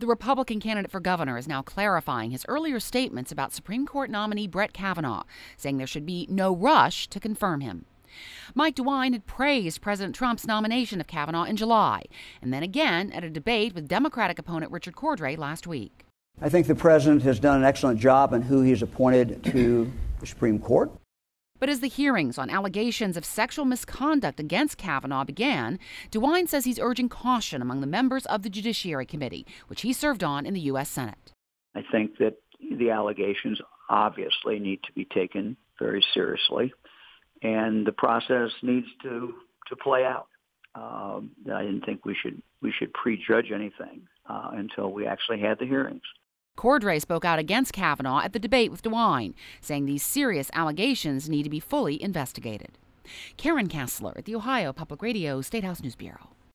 The Republican candidate for governor is now clarifying his earlier statements about Supreme Court nominee Brett Kavanaugh, saying there should be no rush to confirm him. Mike DeWine had praised President Trump's nomination of Kavanaugh in July, and then again at a debate with Democratic opponent Richard Cordray last week. I think the president has done an excellent job in who he's appointed to the Supreme Court. But as the hearings on allegations of sexual misconduct against Kavanaugh began, DeWine says he's urging caution among the members of the Judiciary Committee, which he served on in the U.S. Senate. I think that the allegations obviously need to be taken very seriously, and the process needs to play out. I didn't think we should prejudge anything until we actually had the hearings. Cordray spoke out against Kavanaugh at the debate with DeWine, saying these serious allegations need to be fully investigated. Karen Kassler at the Ohio Public Radio State House News Bureau.